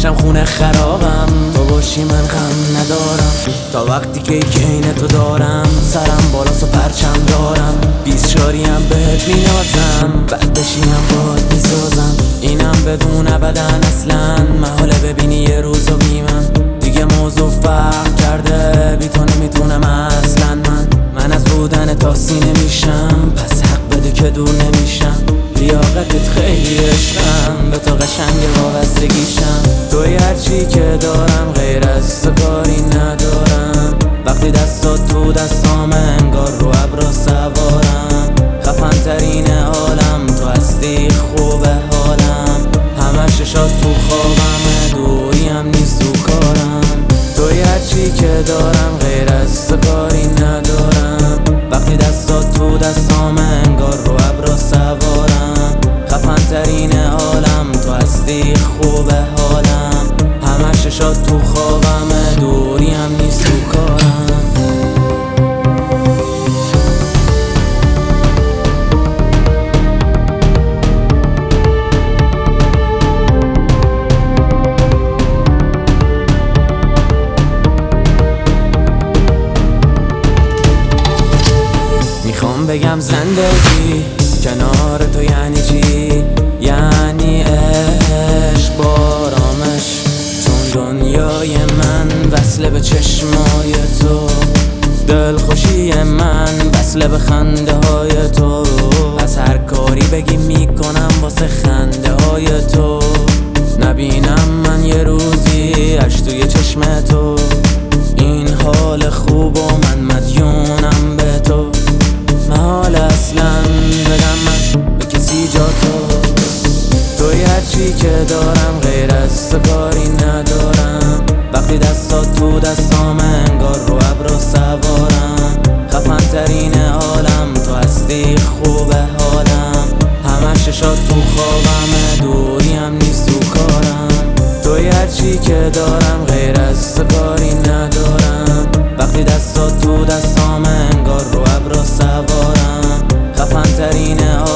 باشم خونه خرابم، تو باشی من غم ندارم. تا وقتی که عین تو دارم، سرم بالاست و پرچم دارم. 20 شاریم بهت مینازم، بعد بشینم باهات میسازم. اینم بدون ابدا اصلا محاله ببینی یه روزو بی من. دیگه موضوع فرق کرده، بی تو نمیتونم اصلا. من از بودن تا سینه میشم، پس حق بده که دور نمیشم. لیاقتت خیلی عشقم، به تو قشنگ وابستگیشم. توی هرچی که دارم غیر از تو کاری ندارم. وقتی دستات تو دستام انگار رو ابرا سوارم. خفن ترین عالم تو هستی، خوبه حالم. همه ششات تو خوابم، دوریم نیست تو کارم. توی هرچی که دارم غیر از تو کاری ندارم. وقتی دستات تو دستام انگار رو ابرا سوارم. خفن ترین عالم تو هستی، خوبه حالم. همه ششات تو خوابم، دوریم نیست تو کارم. میخوام بگم زندگی کنار تو یعنی چی؟ یعنی عشق بارامش، چون دنیای من وصله به چشمای تو. دلخوشی من وصله به خنده های تو. از هر کاری بگی میکنم واسه خنده های تو. نبینم من یه روزی اش توی چشم تو. این حال خوب و من مدیونم به تو. محال اصلا بدم من به کسی جا تو. توی هرچی که دارم غیر از تو کاری ندارم. وقتی دستات تو دستام انگار رو ابرا سوارم. خفن ترین عالم تو هستی، خوبه حالم. همه ششات تو خوابم، دوریم نیست تو کارم. توی هرچی که دارم غیر از تو کاری ندارم. وقتی دستات تو دستام انگار رو ابرا سوارم. خفن ترین